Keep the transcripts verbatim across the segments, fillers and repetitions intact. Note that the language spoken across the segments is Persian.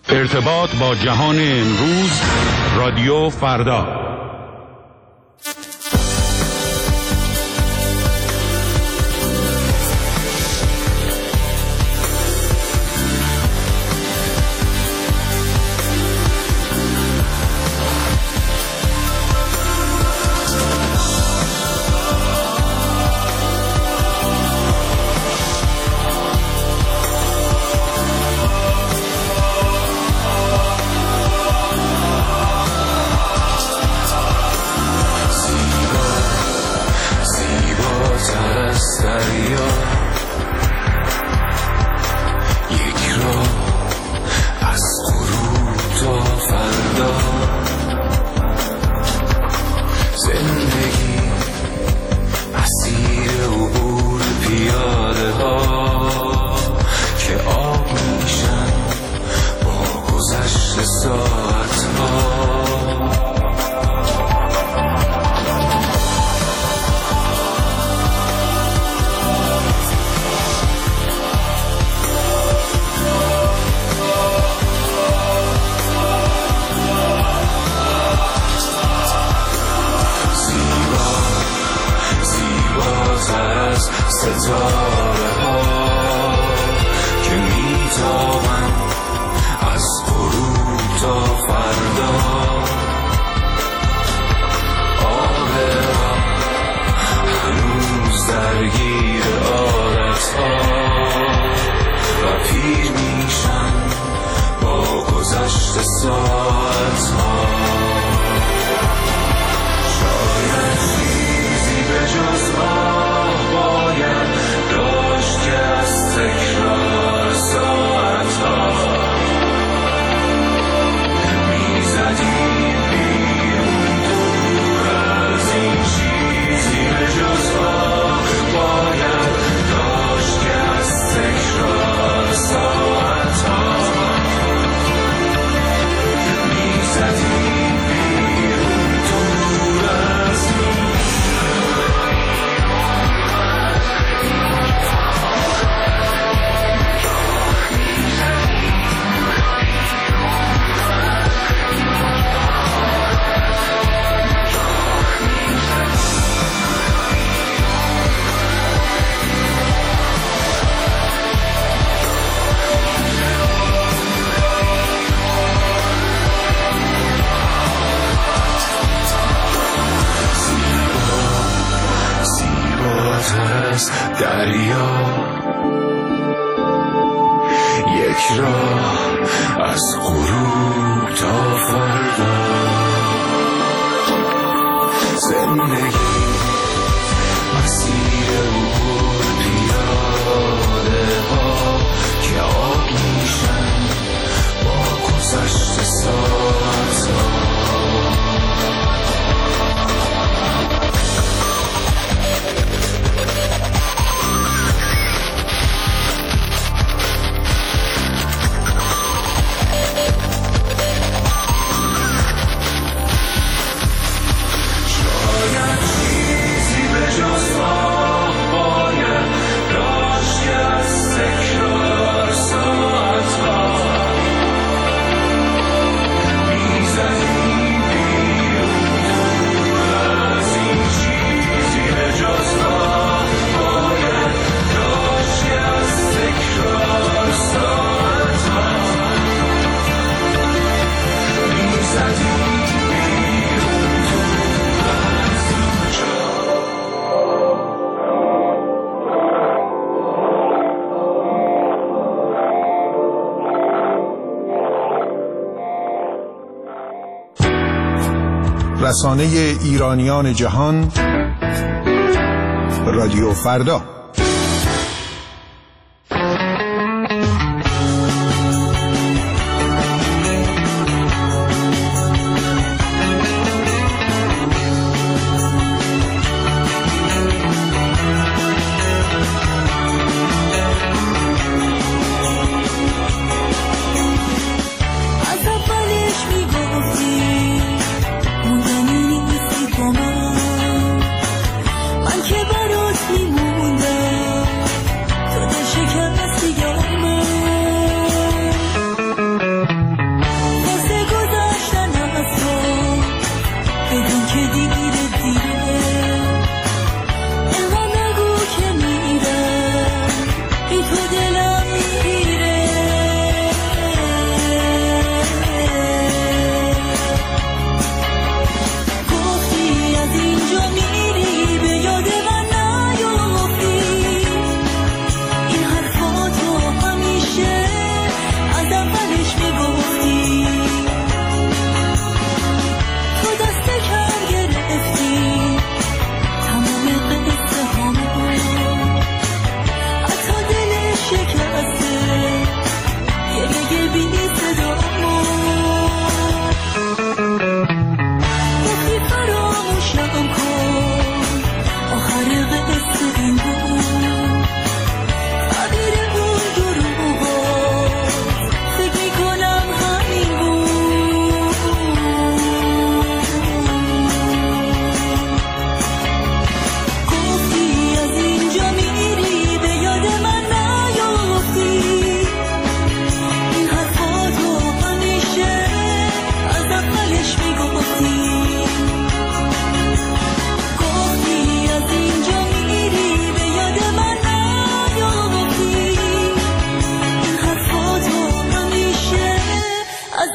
ارتباط با جهان امروز، رادیو فردا. رسانه ایرانیان جهان، رادیو فردا. من که برات میموندم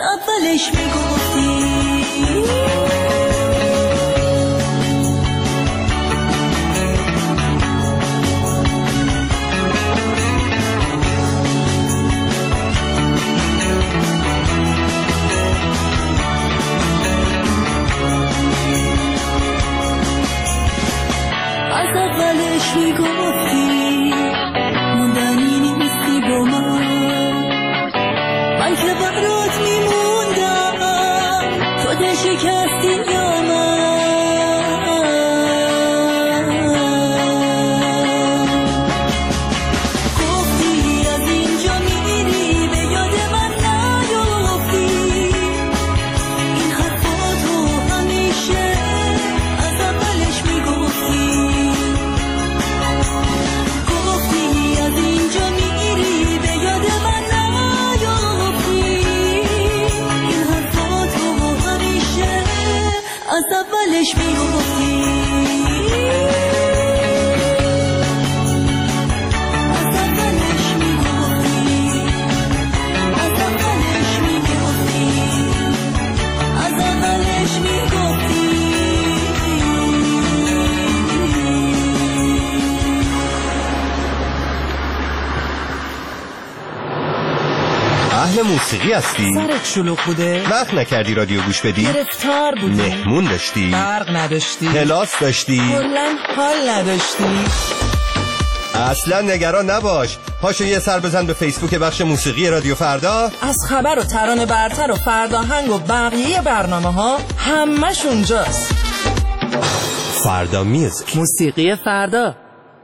اولش میگفتی از اولش میگفتی موندنی نیستی با من من که برات میموندم تو ده شکستی یا من گفتی از اینجا میری به یاد من نیافتی این حرفا تو همیشه از اولش میگفتی گفتی از اینجا میری به یاد من نیافتی این حرفا تو همیشه از اولش میگفتی از اولش میگفتی از اولش میگفتی از اولش میگفتی اهل موسیقی هستی؟ سرت شلوغ بوده؟ وقت نکردی رادیو گوش بدی؟ گرفتار بودی؟ مهمون داشتی؟ برق نداشتی؟ کلاس داشتی؟ کلاً حال نداشتی؟ اصلا نگران نباش، پاشو یه سر بزن به فیسبوک بخش موسیقی رادیو فردا. از خبر و ترانه برتر و فرداهنگ و بقیه برنامه ها همش اونجاست. فردا میوزیک، موسیقی فردا.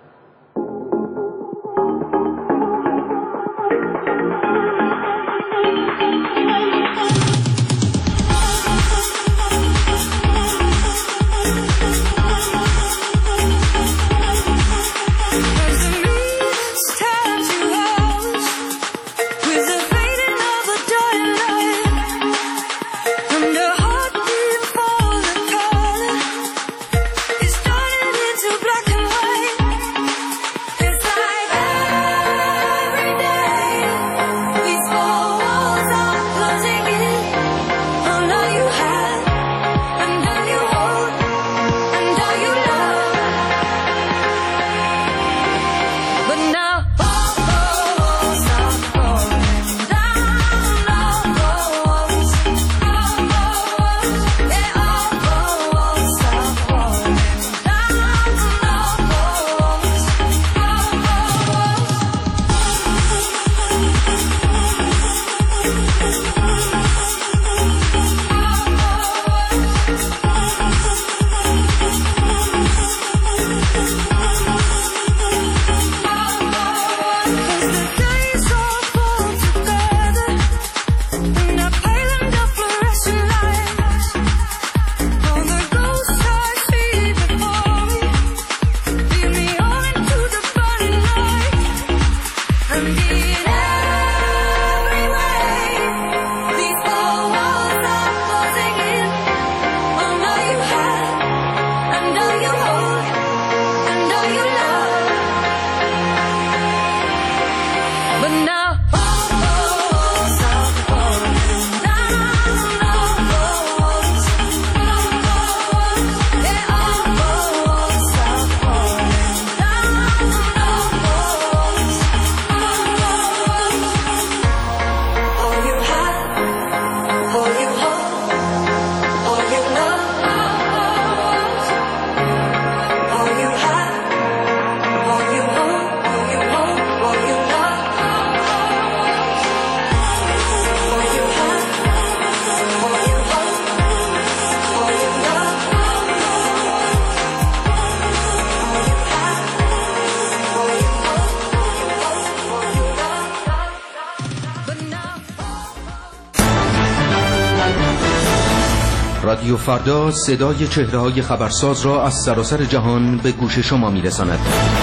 رادیو فردا صدای چهره‌های خبرساز را از سراسر جهان به گوش شما می‌رساند.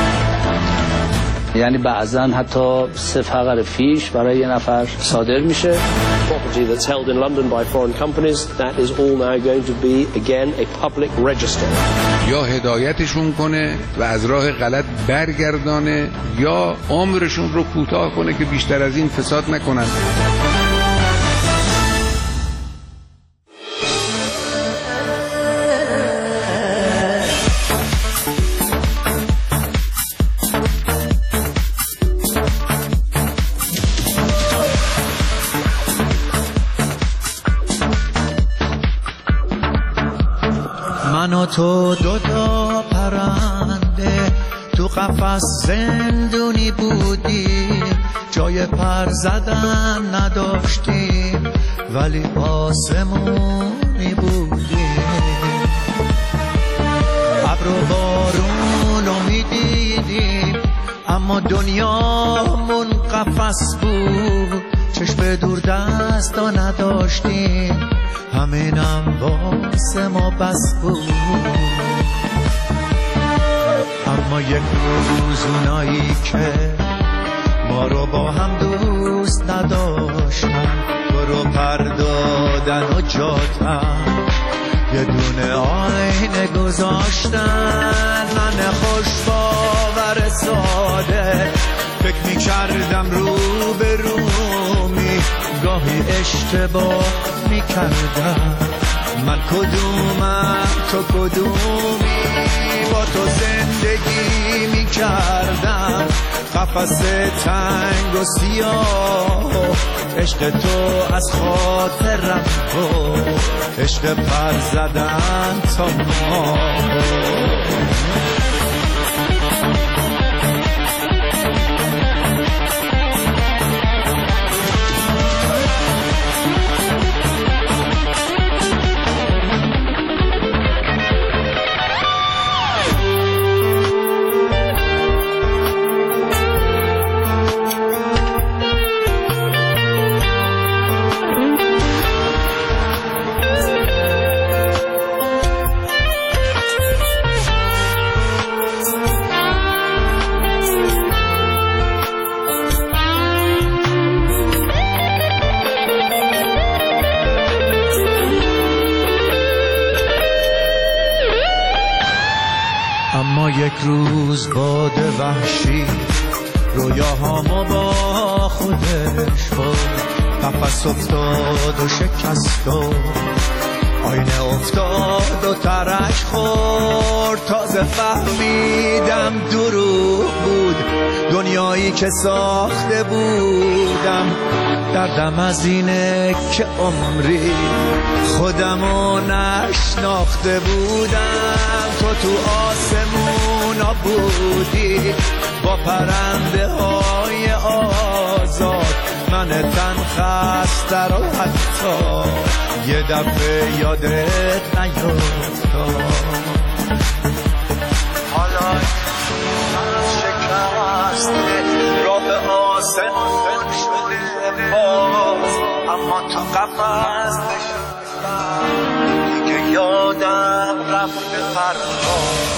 یعنی بعضاً حتی سه فقر فیش برای یه نفر صادر میشه. Property that's held in London by foreign companies, that is all now going to be again a public register. یا هدایتشون کنه و از راه غلط برگردانه یا عمرشون رو کوتاه کنه که بیشتر از این فساد نکنن. و تو دوتا پرنده تو قفس زندونی بودیم، جای پر زدن نداشتیم ولی آسمونی بودیم. ابر و بارون رو میدیدیم اما دنیامون قفس بود، چشم دور دستا نداشتیم همینم واسه ما بس بود. اما یک روز اونایی که ما رو با هم دوست نداشتن برو پردادن و جاتن، یه دونه آینه گذاشتن. من خوش باور ساده فکر می کردم رو به رومی، گاهی اشتباه می کردم. من کدومم تو کدومی، با تو زندگی می کردم قفس تنگ و سیاه. عشق تو از خاطرم بود، عشق پر زدن تا ما. اما یک روز باد وحشی رویاهامو با خودش برد، قفس افتاد و شکست و آینه افتاد و ترک خورد. تازه فهمیدم دروغ بود دنیایی که ساخته بودم. دردم از اینه که عمری خودمو نشناخته بودم. تو تو آسمونا بودی با پرنده های آزاد، من تن خسته رو حتی یه دفعه یادت نیفتاد. حالا من شکسته راه به آسمون شده باز، اما تو قفس نشستم دیگه یادم رفته پرواز.